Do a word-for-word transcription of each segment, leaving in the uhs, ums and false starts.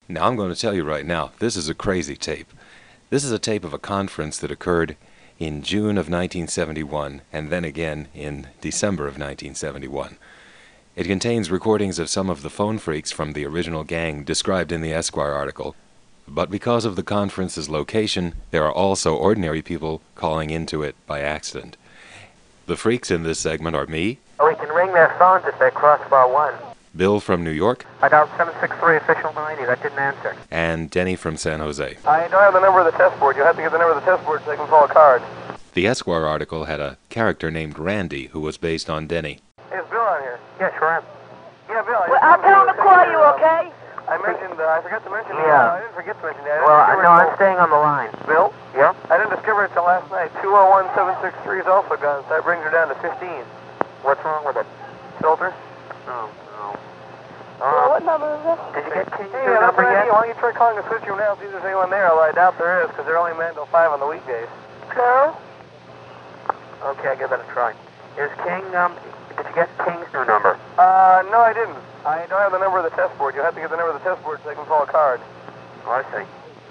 Now, I'm going to tell you right now, this is a crazy tape. This is a tape of a conference that occurred in June of nineteen seventy-one, and then again in December of nineteen seventy-one. It contains recordings of some of the phone freaks from the original gang described in the Esquire article. But because of the conference's location, there are also ordinary people calling into it by accident. The freaks in this segment are me. We can ring their phones if they're crossbar one. Bill from New York. I dialed seven six three official ninety. That didn't answer. And Denny from San Jose. I don't have the number of the test board. You have to get the number of the test board so they can pull a card. The Esquire article had a character named Randy who was based on Denny. Hey, is Bill on here? Yeah, sure am. Yeah, Bill. I Well, I'll tell him to call you, okay? I mentioned, uh, I forgot to mention the, Yeah. uh, I didn't forget to mention that. I Well, I, didn't no, I'm discover staying on the line. it till- Bill? Yeah? I didn't discover it till last night. two oh one seven six three is also gone, so that brings her down to fifteen. What's wrong with it? Filter? Oh, no. Well, what number is this? Did you get King's Hey, new uh, that's number an yet? idea. Why don't you try calling the switch room now, see if there's anyone there, although I doubt there is, because they're only manned till five on the weekdays. No? Okay, I'll give that a try. Is King, um, did you get King's new number? Uh, no, I didn't. I don't have the number of the test board. You'll have to get the number of the test board so they can pull a card. Oh, I see.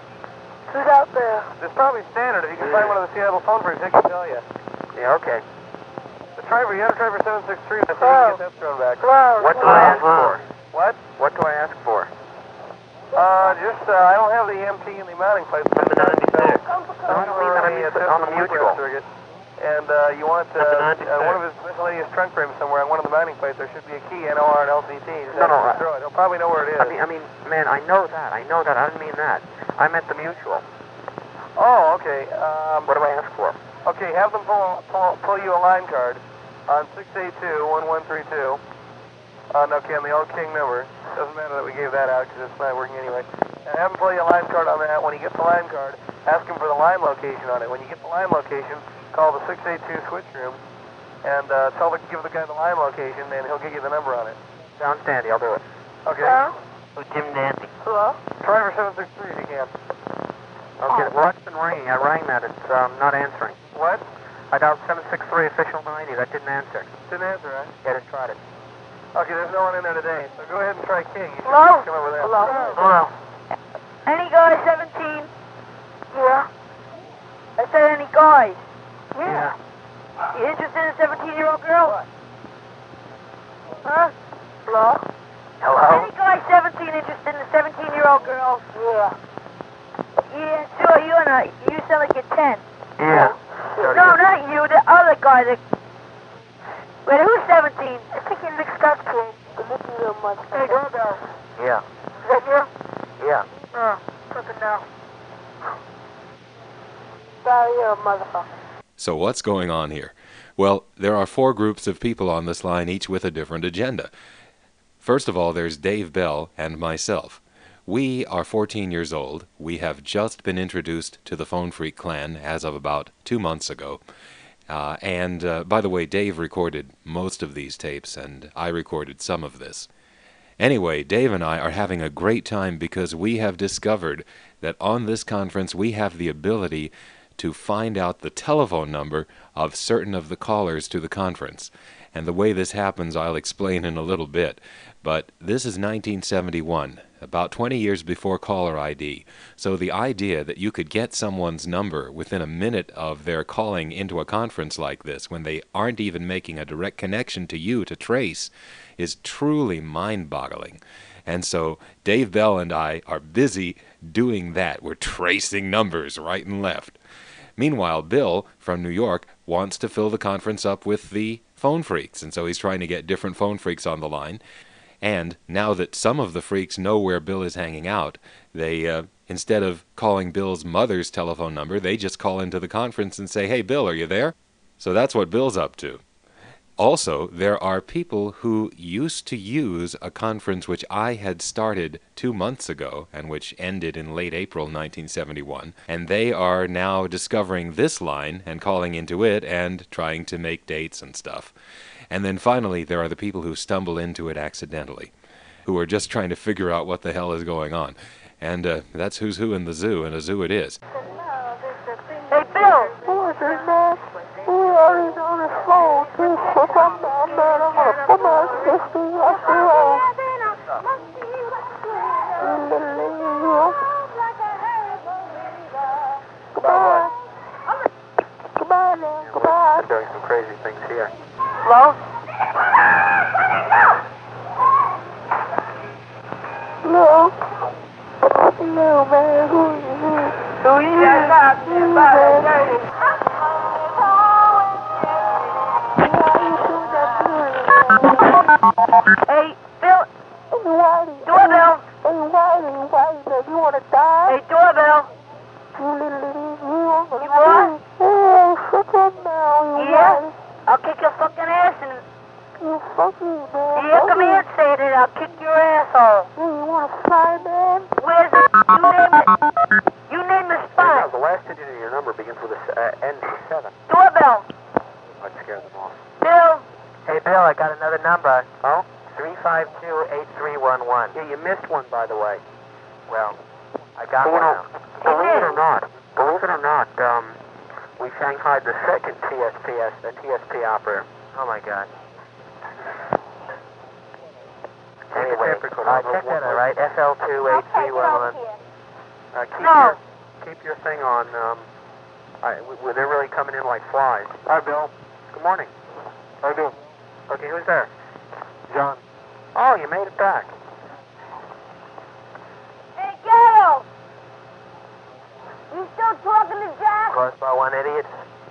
Who's out there? It's probably standard. If you can find one of the Seattle phone freaks, they can tell you. Yeah, okay. The driver, you have to try for seven six three, so you Hello? can get that thrown back. Hello? What do I ask for? What? What do I ask for? Uh, just, uh, I don't have the M T and the mounting plates. Number ninety-six. Come for No, I don't mean that. I mean uh, put on the mutual. circuit. And, uh, you want, uh, Number uh, ninety-six. one of his miscellaneous trunk frames somewhere on one of the mounting plates. There should be a key, N O R and L C T. Just No, no, have to I- throw it. He'll probably know where it is. I mean, I mean, man, I know that. I know that. I didn't mean that. I meant the mutual. Oh, okay. Um, What do I ask for? okay, have them pull, pull, pull you a line card on six eight two one one three two. Uh, no, okay, on the old King number. Doesn't matter that we gave that out because it's not working anyway. And have him pull you a line card on that. When he gets the line card, ask him for the line location on it. When you get the line location, call the six eight two switch room and uh, tell the, give the guy the line location, and he'll get you the number on it. Sounds dandy. I'll do it. Okay. Hello? Who's Jim Dandy? Hello? Try for seven six three if you can. Okay, well, that's been ringing. I rang that. It's um, not answering. What? I dialed seven six three official ninety. That didn't answer. Didn't answer, right? Yeah, I just tried it. Okay, there's no one in there today, so go ahead and try King. You should Hello? come over there. Hello? Hello. Any guy seventeen? Yeah. I said any guys? Yeah. You interested in a seventeen-year-old girl? Huh? Hello? Hello? Any guy seventeen interested in a seventeen-year-old girl? Yeah. Yeah, sure, you and I. You sound like you're ten. Yeah. So No, you- not you, the other guy that... Wait, who's seventeen? I think you're mixed up, kid. The little little much. Hey, Gorgo. Yeah. Is that you? Yeah. Oh, fucking no. Sorry, you're a motherfucker. So what's going on here? Well, there are four groups of people on this line, each with a different agenda. First of all, there's Dave Bell and myself. We are fourteen years old. We have just been introduced to the Phone Freak clan as of about two months ago. Uh, and, uh, by the way, Dave recorded most of these tapes, and I recorded some of this. Anyway, Dave and I are having a great time because we have discovered that on this conference we have the ability to find out the telephone number of certain of the callers to the conference. And the way this happens I'll explain in a little bit. But this is nineteen seventy-one, about twenty years before caller I D. So the idea that you could get someone's number within a minute of their calling into a conference like this when they aren't even making a direct connection to you to trace is truly mind-boggling. And so Dave Bell and I are busy doing that. We're tracing numbers right and left. Meanwhile, Bill from New York wants to fill the conference up with the phone freaks, and so he's trying to get different phone freaks on the line. And now that some of the freaks know where Bill is hanging out, they, uh, instead of calling Bill's mother's telephone number, they just call into the conference and say, "Hey, Bill, are you there?" So that's what Bill's up to. Also, there are people who used to use a conference which I had started two months ago and which ended in late April nineteen seventy-one, and they are now discovering this line and calling into it and trying to make dates and stuff. And then finally, there are the people who stumble into it accidentally, who are just trying to figure out what the hell is going on. And uh, that's who's who in the zoo, and a zoo it is. Hey, Bill! Who is this, man? Who is on the phone? Just put some down there. I'm gonna put my sister up the road. No, man, who is this? Who is that? Hey, Bill. Hey, Whitey. Doorbell. Hey, Whitey, Whitey, baby, you wanna die? Hey, doorbell. You little little, you wanna You what? Oh, shut up now, you Yeah? Whitey. I'll kick your fucking ass and... You fuck me, man. Yeah, Fuck come me. here and say it. I'll kick your asshole. Hey, you wanna fly, man? Where's it? You name it. You name the spot. The last digit of your number begins with a uh, N seven. Doorbell. I'd scare them off. Bill. Hey, Bill, I got another number. Oh? three five two, eight three one one. Yeah, you missed one, by the way. Well, I got Oh, one no. now. Believe it or not, believe it or not, um, we shanghaied the second T S P S, the T S P operator. Oh, my God. Anyway, uh, check that out, right? F L two, eight three one one. Uh, keep No. your, keep your thing on, um, I, we, we- they're really coming in like flies. Hi, Bill. Good morning. How you doing? Okay, who's there? John. Oh, you made it back. Hey, Gail. You still talking to Jack? Crossbar one idiots.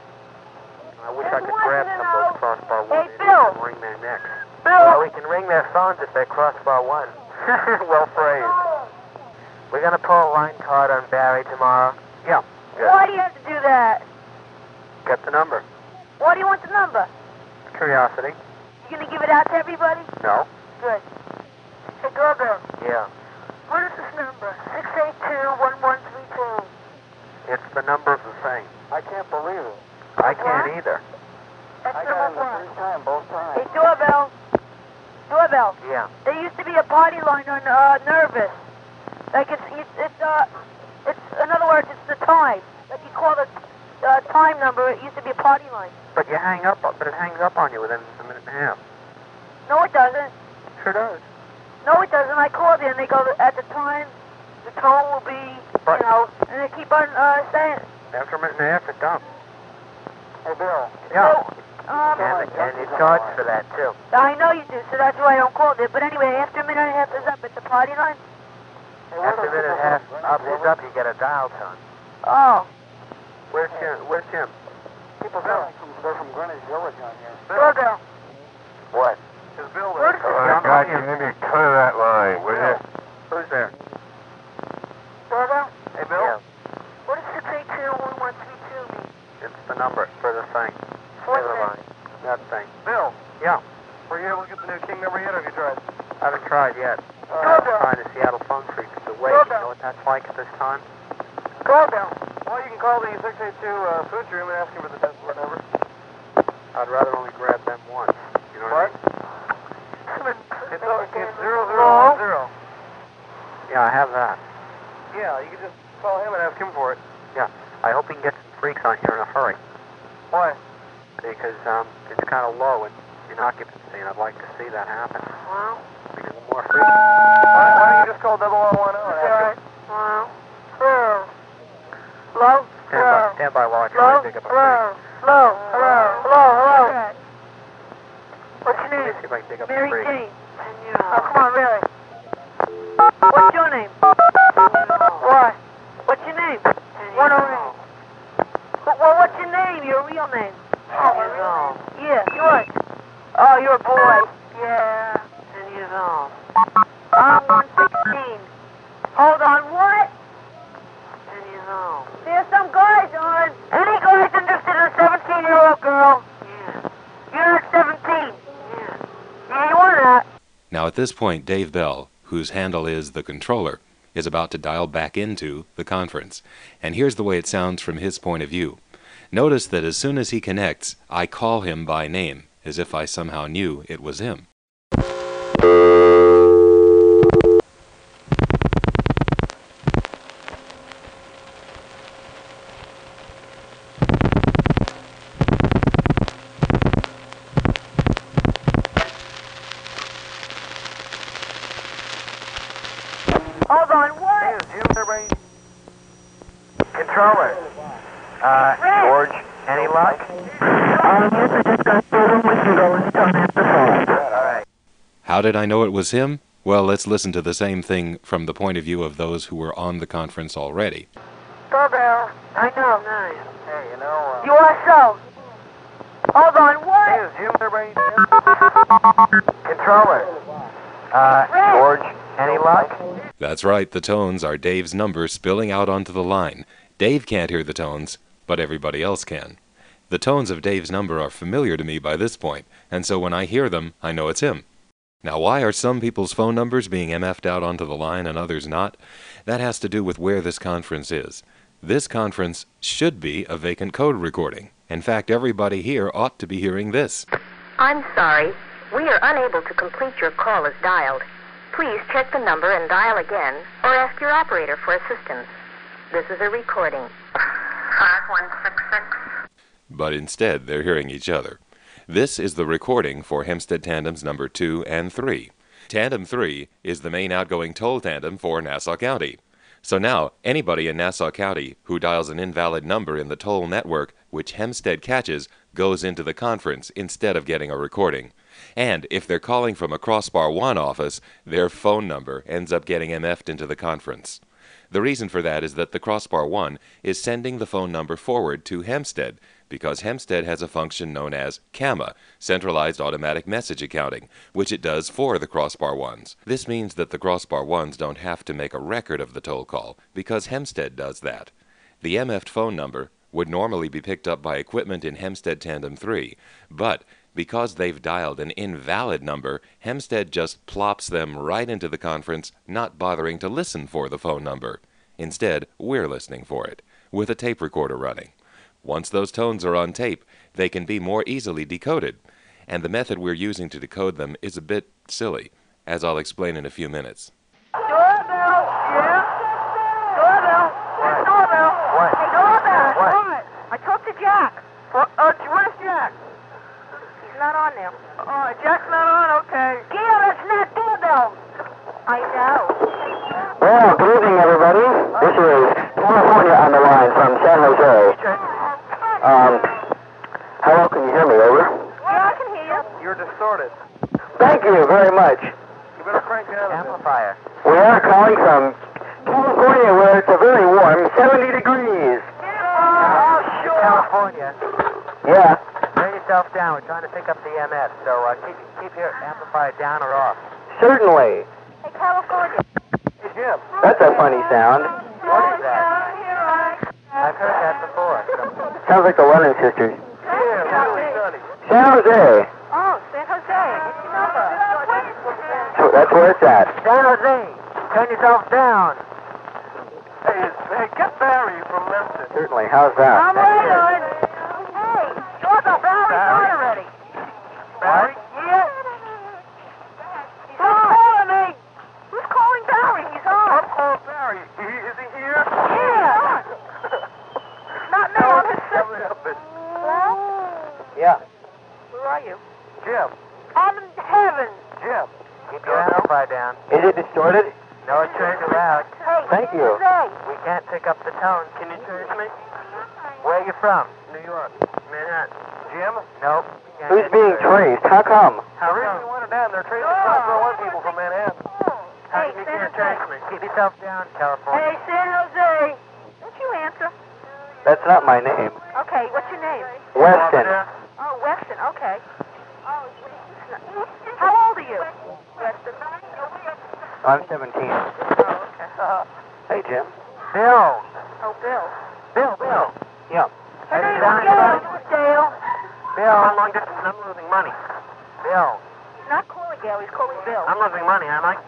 I wish I Just could wanted grab to some of know- those crossbar Hey, one idiots Bill. and wring their necks. Bill. Well, we can ring their phones if they're crossbar one. Well phrased. We're gonna pull a line card on Barry tomorrow. Yeah. Good. Why do you have to do that? Get the number. Why do you want the number? Curiosity. You gonna give it out to everybody? No. Good. Hey, doorbell. Yeah. What is this number? six eight two, one one three two. It's the number of the thing. I can't believe it. I can't either. That's I got it number the one. first time, both times. Hey, doorbell. Doorbell. Yeah. There used to be a party line on uh, Nervous. Like it's it's it's uh it's in other words it's the time. Like you call the uh, time number. It used to be a party line. But you hang up, but it hangs up on you within a minute and a half. No, it doesn't. Sure does. No, it doesn't. I called in. They go at the time. The tone will be, But- you know, and they keep on uh, saying. After a minute and a half, it dumps. Hey, Bill. Yeah. So, um, And, and you charge for that, too. I know you do, so that's why I don't call it. But anyway, after a minute and a half is up at the party line. Hey, where After a do minute and a half people up from is up, you get a dial tone. Oh, Where's Jim? Where's Jim? People from, they're from Greenwich Village on here. doorbell. What? Is Bill Where there? does Oh, this God, come you from? need to cut that line, will you? Who's there? Doorbell. Hey, Bill. Yeah. What does six eight two, one one three two mean? It's the number for the thing. What Never is it? mind. That thing. Bill, Yeah. were you able to get the new King number yet, or have you tried? I haven't tried yet. All I'm right. trying to Seattle phone freaks to wait. You know what that's like at this time? Doorbell. Well, you can call the six eight two uh, food room and ask him for the test word number. I'd rather only grab them once. You know what, What? I mean? It's, uh, it's zero zero one zero. Yeah, I have that. Yeah, you can just call him and ask him for it. Yeah. I hope he can get some freaks on here in a hurry. Why? Because um, it's kind of low in, in occupancy, and I'd like to see that happen. Well, Because the more freaks... Why, why don't you just call double O one O and ask alright. him? Well, hello. Hello? Stand by, stand by while I try Hello? to pick up a Hello? freak. Hello? Hello? Hello? Hello? What's your Let me name? see if I can pick up Mary a freak. Jane. Oh, come on, really. What's your name? What? What's your name? One oh eight. Well, what's your name? Your real name? Oh, my real name? Yeah, yours. Oh, you're a boy. Yeah. Ten years old. I'm one sixteen. Hold on, what? Ten years old. There's some guys on. Any guys interested in a seventeen-year-old girl? Yeah. You're not seventeen. Yeah. Yeah, you want that? Now at this point, Dave Bell, whose handle is the controller, is about to dial back into the conference. And here's the way it sounds from his point of view. Notice that as soon as he connects, I call him by name, as if I somehow knew it was him. Hold on, Hey, what? is Jim there by any... Controller. Uh, Red. George, any luck? Um, yes, I just got through them. We can go and tell him the phone. All right. How did I know it was him? Well, let's listen to the same thing from the point of view of those who were on the conference already. Doorbell. I know. Nice. Hey, you know, uh, You are so. Hold on, hey, what? is Jim there by any chance? Controller. Uh, George, any luck? That's right, the tones are Dave's number spilling out onto the line. Dave can't hear the tones, but everybody else can. The tones of Dave's number are familiar to me by this point, and so when I hear them, I know it's him. Now, why are some people's phone numbers being M F'd out onto the line and others not? That has to do with where this conference is. This conference should be a vacant code recording. In fact, everybody here ought to be hearing this. I'm sorry. We are unable to complete your call as dialed. Please check the number and dial again, or ask your operator for assistance. This is a recording. five one six six. But instead, they're hearing each other. This is the recording for Hempstead Tandems number two and three. Tandem three is the main outgoing toll tandem for Nassau County. So now, anybody in Nassau County who dials an invalid number in the toll network, which Hempstead catches, goes into the conference instead of getting a recording. And if they're calling from a Crossbar one office, their phone number ends up getting M F'd into the conference. The reason for that is that the Crossbar one is sending the phone number forward to Hempstead, because Hempstead has a function known as C A M A, Centralized Automatic Message Accounting, which it does for the Crossbar ones. This means that the Crossbar ones don't have to make a record of the toll call, because Hempstead does that. The M F'd phone number would normally be picked up by equipment in Hempstead Tandem three, but because they've dialed an invalid number, Hempstead just plops them right into the conference, not bothering to listen for the phone number. Instead, we're listening for it, with a tape recorder running. Once those tones are on tape, they can be more easily decoded, and the method we're using to decode them is a bit silly, as I'll explain in a few minutes. Doorbell. Yeah? Doorbell. Hey, doorbell. What? Hey, doorbell. What? What? I talked to Jack. What? Uh, where's Jack? He's not on there. Oh, Jack's not on? Okay. Gail, that's not doorbell. I know. Well, good evening, everybody. This is California on the line from San Jose. Um, how well can you hear me, over? Yeah, I can hear you. You're distorted. Thank you very much. You better crank it out a bit. Amplifier. We are calling from California, where it's a very warm seventy degrees. Oh, sure. California. Yeah. Turn yourself down. We're trying to pick up the M F, so uh, keep, keep your amplifier down or off. Certainly. Hey, California. Hey, Jim. That's a funny sound. What is that? I've heard that before. Sounds like the Lennon sisters. Yeah, really sunny. San Jose. Oh, San Jose. What's your number? So that's where it's at. San Jose, turn yourself down. Hey, hey, get Barry from Memphis. Certainly. How's that? I'm waiting on it. Hey, doorbell, Barry's on already. Barry? Yeah. He's on. calling me. Who's calling Barry? He's on. I'm calling Barry. He, is he here? Yeah. Not me, I'm his Tell me sister. up it. Hello? Yeah. Where are you? Jim. I'm in heaven. Jim. Keep your amplifier down. Is it distorted? No, it turned you out. Hey, Thank San you. Jose. We can't pick up the tone. Can you trace me? Where are you from? New York. Manhattan. Jim? Nope. Can't Who's get being you. traced? How come? How The reason come? we wanted down, they're tracing Crossbar one people from Manhattan. How Hey, you San can't Jose. trace me? Keep yourself down, Hey, California. San Jose. Don't you answer? That's not my name. Okay, what's your name? Weston. Oh, Weston, okay. How old are you? Weston. I'm seventeen. Oh, okay. Hey, Jim. Bill. Oh, Bill. Bill, Bill. Yeah. Her Hey, name down, is down. Gail. Dale. Bill. I'm long distance. I'm losing money. Bill. He's not calling Gail, he's calling Bill. I'm losing money, am I?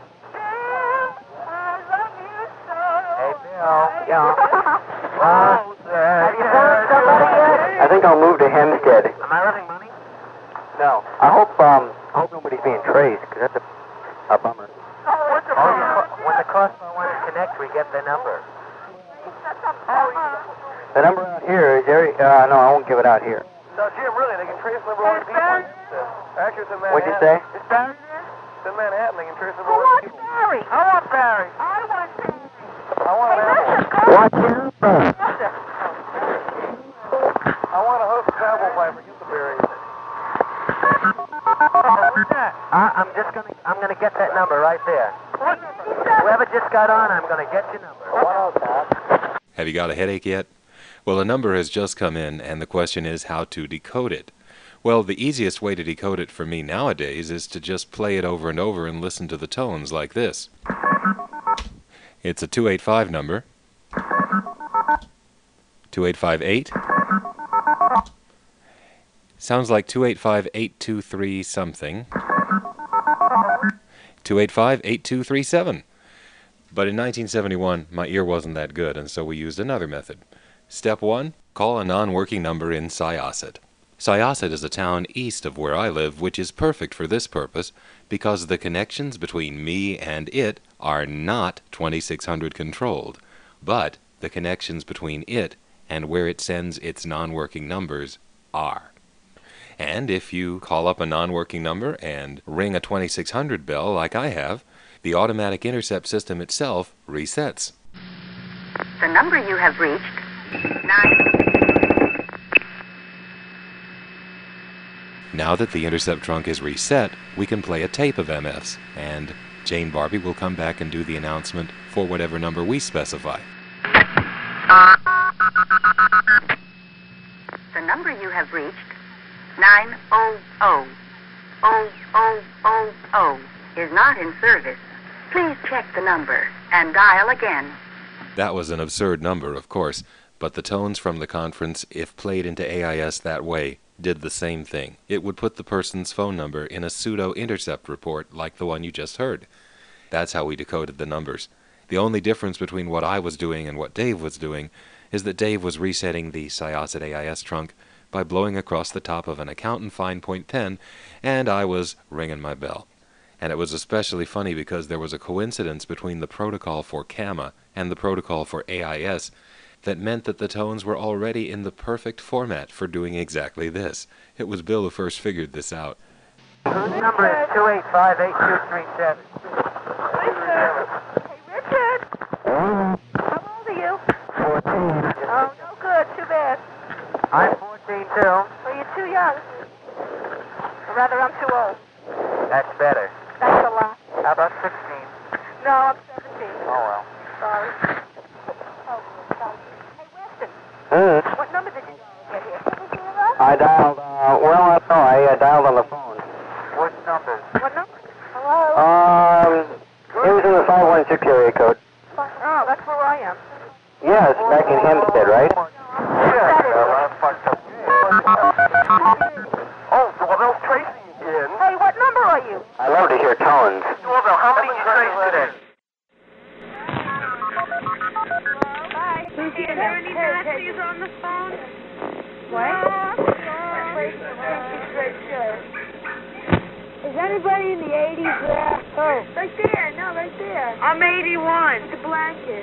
Hey, Bill. Yeah. Uh, have you found somebody yet? I think I'll move to Hempstead. Am I losing money? No. I hope um I hope nobody's being traced, because that's a, a bummer. Oh, what's the Oh, you ca- when the crossbar ones connect, we get the number. The number out here is area. Uh, no, I won't give it out here. No, Jim, really, they can trace number one people. Actually, it's in Manhattan. What'd you say? It's Barry there? It's in Manhattan. They can trace number Who one wants people. Barry? I want Barry. I want Barry. I want Hey, an apple. listen, come Watch your phone. Listen. I want a host of apple pie for you to Barry. I, I'm just gonna, I'm gonna get that number right there. Whoever just got on, I'm gonna get your number. What else, Pat? Have you got a headache yet? Well, a number has just come in, and the question is how to decode it. Well, the easiest way to decode it for me nowadays is to just play it over and over and listen to the tones like this. It's a two eight five number. two eight five eight. Sounds like two eight five eight two three something. two eight five eight two three seven. But in nineteen seventy-one, my ear wasn't that good, and so we used another method. Step one, call a non-working number in Syosset. Syosset is a town east of where I live, which is perfect for this purpose because the connections between me and it are not twenty-six hundred controlled, but the connections between it and where it sends its non-working numbers are. And if you call up a non-working number and ring a twenty-six hundred bell like I have, the automatic intercept system itself resets. The number you have reached, nine. Now that the intercept trunk is reset, we can play a tape of M Fs, and Jane Barbie will come back and do the announcement for whatever number we specify. The number you have reached, nine oh oh oh oh oh oh, is not in service. Please check the number and dial again. That was an absurd number, of course, but the tones from the conference, if played into A I S that way, did the same thing. It would put the person's phone number in a pseudo-intercept report like the one you just heard. That's how we decoded the numbers. The only difference between what I was doing and what Dave was doing is that Dave was resetting the Syosset A I S trunk by blowing across the top of an accountant fine point pen, and I was ringing my bell. And it was especially funny because there was a coincidence between the protocol for C A M A and the protocol for A I S that meant that the tones were already in the perfect format for doing exactly this. It was Bill who first figured this out. Whose number is two eight five eight two three seven? Richard. Hey, Richard. How old are you? fourteen. Oh, no good. Too bad. I'm fourteen too. Well, you're too young. Or rather, I'm too old. That's better. That's a lot. How about sixteen? No, I'm seventeen. Oh, well. Sorry. Oh, sorry. Hey, Weston. Hmm? What number did you get here? I dialed, uh, well, I know, I uh, dialed on the phone. What number? What number? Hello? Um, it was in the five one six area code. Oh, that's where I am. Yes, back in Hempstead, right? That is. Oh, Doorbell's Tracy again. Hey, what number are you? I love to hear tones. Doorbell, how many you traced today? Bye. Is there any Nazis on the phone? What? Is anybody in the eighties there? Oh. Right there, no, right there. I'm eighty-one. The blanket.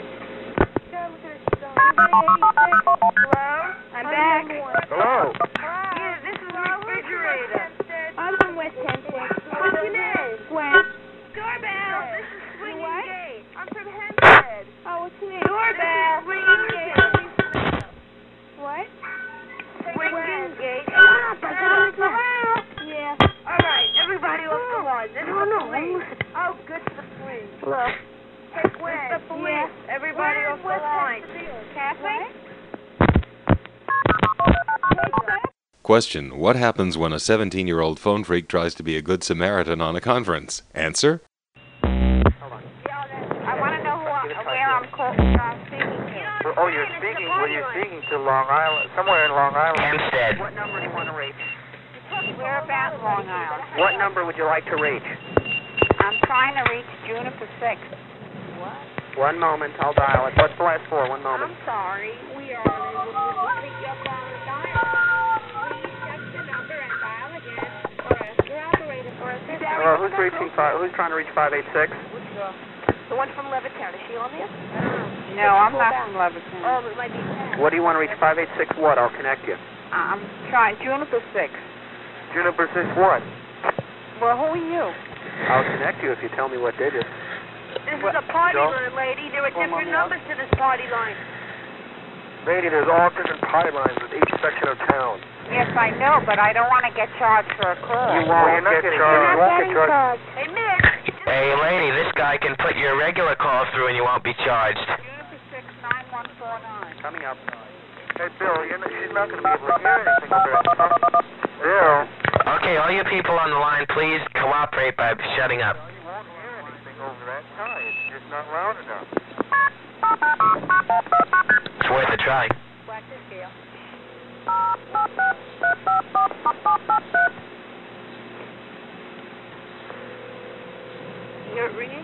Hello? I'm back. Hello. Yeah, this is the refrigerator. I'm from West Hempstead. What's your name? Gwen. Doorbell, this is Swinging what? Gate. I'm from Hempstead. Oh, what's your name? Doorbell. Swinging Gate. What? Swinging Gate. Hello? Yeah. All right, everybody off the line. This is No, the no. police. Oh, good for the police. Hello? Hey, Gwen. It's the police. Yeah. Everybody Where off in the West line. Hempstead? Kathy? Question: What happens when a seventeen-year-old phone freak tries to be a good Samaritan on a conference? Answer: I want to know who I, where I'm, call, uh, speaking to. Oh, you're speaking, well, you're speaking to Long Island, somewhere in Long Island. Hempstead. What number do you want to reach? Where about Long Island? What number would you like to reach? I'm trying to reach Juniper six. One moment, I'll dial it. What's the last four? One moment. I'm sorry. We are unable to pick you up on the dial. Please check the number and dial again, or ask your operator for assistance. Uh, who's reaching five, who's trying to reach five eight six? The one from Levittown, is she on this? No, I'm not from Levittown. Oh, it might be Pat. What do you want to reach? five eight six what? I'll connect you. I'm trying Juniper six. Juniper six what? Well, who are you? I'll connect you if you tell me what digit. This What? is a party Joe? line, lady. There are Hold on, different Mel. numbers to this party line. Lady, there's all different party lines with each section of town. Yes, I know, but I don't want to get charged for a call. You won't get charged. You won't get charged. Hey, Mick. Hey, lady, this guy can put your regular calls through and you won't be charged. Juniper six nine one four nine. Coming up. Hey, Bill, you're not, she's not going to be able to hear anything over there. Bill. Okay, all you people on the line, please cooperate by shutting up. You won't hear anything over that high. It's just not loud enough. It's worth a try. Watch this deal. You're ringing?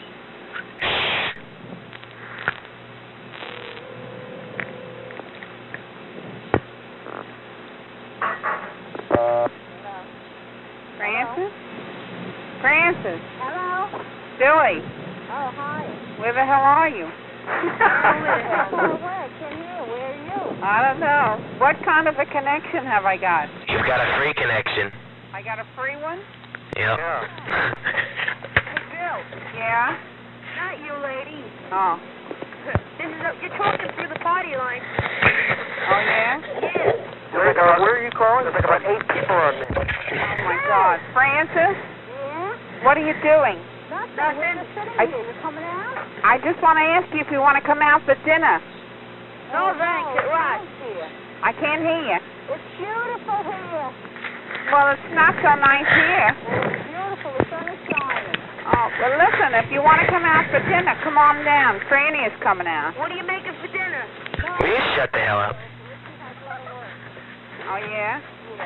Francis? Francis? Hello? Billy, Oh, hi. where the hell are you? Oh, where? I can't hear. Where are you? I don't know. What kind of a connection have I got? You've got a free connection. I got a free one? Yep. Yeah. Hey, Bill. Yeah? Not you, lady. Oh. This is a, you're talking through the party line. Oh, yeah? Yes. Wait, uh, where are you calling? There's like about eight people on there. Oh, my God. Francis, Yeah? what are you doing? Nothing. Nothing. We're just sitting I- here. You coming out? I just want to ask you if you want to come out for dinner. No, thanks. It it's rocks. nice here. I can't hear you. It's beautiful here. Well, it's not so nice here. It's beautiful. The sun is shining. Oh, well, listen, if you want to come out for dinner, come on down. Franny is coming out. What are you making for dinner? Will you shut the hell up? Oh, yeah?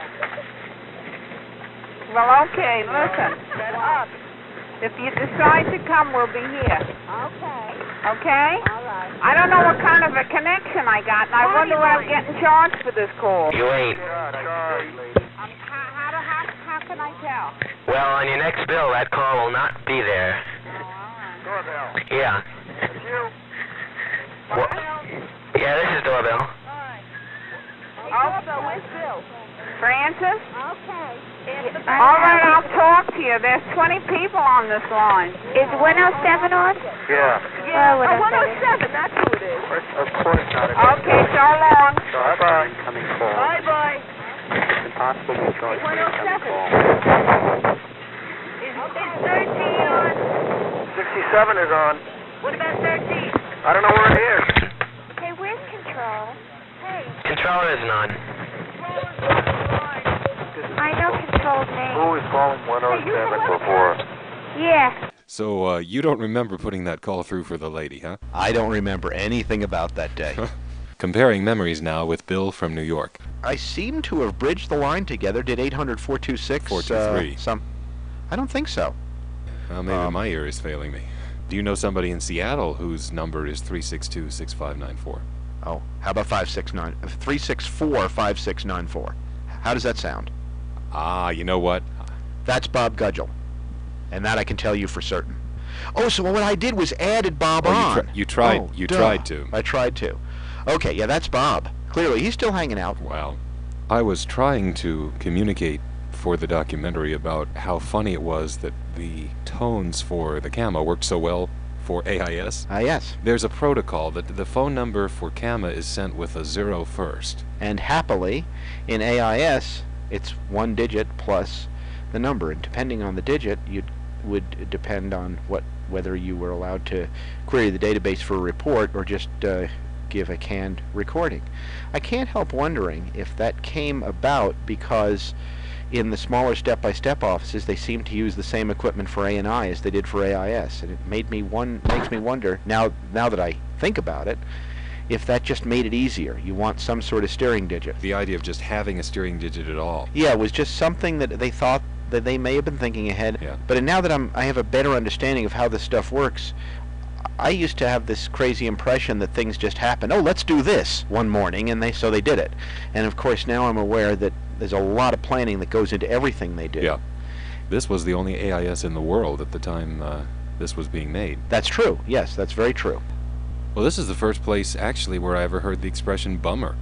Well, okay, listen. Shut up. If you decide to come, we'll be here. Okay. Okay? All right. I don't know what kind of a connection I got, and I wonder what I'm getting charged for this call. You ain't. Yeah, sorry, lady. Um, how, how, do- how, how can I tell? Well, on your next bill, that call will not be there. Oh, all right. Doorbell. Yeah. It's you. What? Yeah, this is doorbell. Hey, Oh. Doorbell, where's Bill? Francis? Okay. All right, I'll talk to you. There's twenty people on this line. Is one oh seven on? Yeah. Yeah. Oh, one oh seven. That's who it is. Of course not. Okay, so long. Bye-bye. Incoming call. Bye-bye. It's impossible to charge one oh seven. call. Is, is thirteen on? sixty-seven is on. What about thirteen? I don't know where it is. Hey, where's Control? Hey, Controller isn't on. I know Control's name. Who is calling one oh seven before? Yeah. So, uh, you don't remember putting that call through for the lady, huh? I don't remember anything about that day. Comparing memories now with Bill from New York. I seem to have bridged the line together. Did eight hundred, four two six? four two three. Uh, some. I don't think so. Well, maybe Um, my ear is failing me. Do you know somebody in Seattle whose number is three six two, six five nine four? Oh, how about five six nine, three six four, five six nine four? How does that sound? Ah, you know what? That's Bob Gudgel. And that I can tell you for certain. Oh, so what I did was added Bob Oh, you on. tri- you tried- Oh, you duh. tried to. I tried to. Okay, yeah, that's Bob. Clearly, he's still hanging out. Wow. I was trying to communicate for the documentary about how funny it was that the tones for the CAMA worked so well for A I S. Ah, yes. There's a protocol that the phone number for CAMA is sent with a zero first. And happily, in A I S, it's one digit plus the number, and depending on the digit, you would depend on what whether you were allowed to query the database for a report or just uh, give a canned recording. I can't help wondering if that came about because in the smaller step-by-step offices they seem to use the same equipment for A and I as they did for A I S, and it made me one makes me wonder now now that I think about it, if that just made it easier. You want some sort of steering digit. The idea of just having a steering digit at all. Yeah, it was just something that they thought that they may have been thinking ahead. Yeah. But now that I'm, I have a better understanding of how this stuff works, I used to have this crazy impression that things just happen. Oh, let's do this one morning, and they so they did it. And of course, now I'm aware that there's a lot of planning that goes into everything they do. Yeah. This was the only A I S in the world at the time uh, this was being made. That's true. Yes, that's very true. Well, this is the first place actually where I ever heard the expression bummer.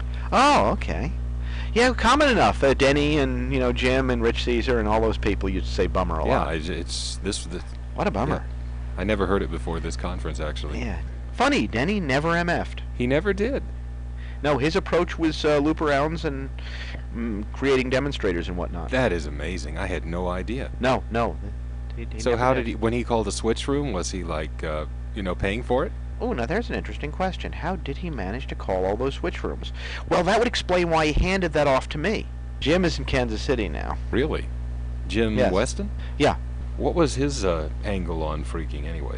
Oh, okay. Yeah, common enough. Uh, Denny and you know Jim and Rich Caesar and all those people used to say bummer a Yeah, lot. I, it's this. The, What a bummer. I never heard it before this conference actually. Yeah. Funny, Denny never M F'd. He never did. No, his approach was uh, loop arounds and mm, creating demonstrators and whatnot. That is amazing. I had no idea. No, no. He, he So never how did he, when he called the switch room, was he like, uh, you know, paying for it? Oh, now there's an interesting question. How did he manage to call all those switch rooms? Well, that would explain why he handed that off to me. Jim is in Kansas City now. Really? Jim Yes. Weston? Yeah. What was his uh, angle on phreaking anyway?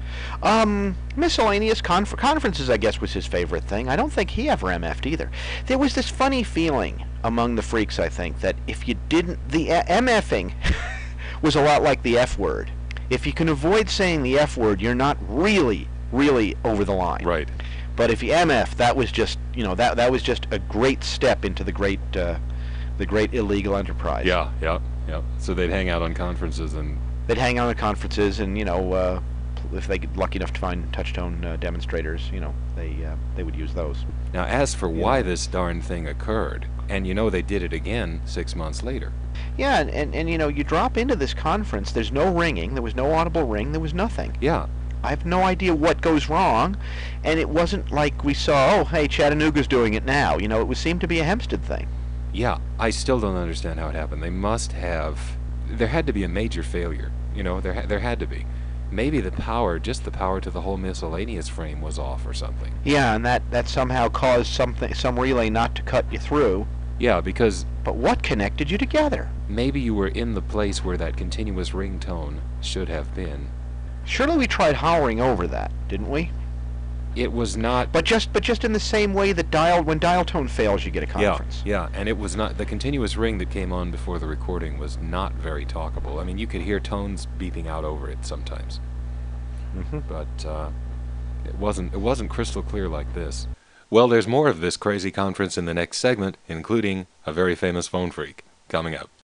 Um, miscellaneous conf- conferences, I guess, was his favorite thing. I don't think he ever M F'd either. There was this funny feeling among the freaks, I think, that if you didn't, the uh, MFing was a lot like the F word. If you can avoid saying the F word, you're not really, really over the line. Right. But if you M F, that was just, you know, that that was just a great step into the great, uh, the great illegal enterprise. Yeah, yeah, yeah. So they'd hang out on conferences and... They'd hang out at conferences, and you know, uh, if they get lucky enough to find touch-tone uh, demonstrators, you know, they uh, they would use those. Now, as for Yeah. why this darn thing occurred, and you know they did it again six months later. Yeah, and, and, and you know, you drop into this conference, there's no ringing, there was no audible ring, there was nothing. Yeah. I have no idea what goes wrong, and it wasn't like we saw, oh, hey, Chattanooga's doing it now. You know, it was seemed to be a Hempstead thing. Yeah, I still don't understand how it happened. They must have... There had to be a major failure. You know, there ha- there had to be. Maybe the power, just the power to the whole miscellaneous frame was off or something. Yeah, and that, that somehow caused something, some relay not to cut you through. Yeah, because But what connected you together? maybe you were in the place where that continuous ringtone should have been. Surely we tried hollering over that, didn't we? It was not... But just but just in the same way that dial when dial tone fails, you get a Yeah, conference. yeah, and it was not... The continuous ring that came on before the recording was not very talkable. I mean, you could hear tones beeping out over it sometimes. Mm-hmm. But uh, it wasn't it wasn't crystal clear like this. Well, there's more of this crazy conference in the next segment, including a very famous phone freak, coming up.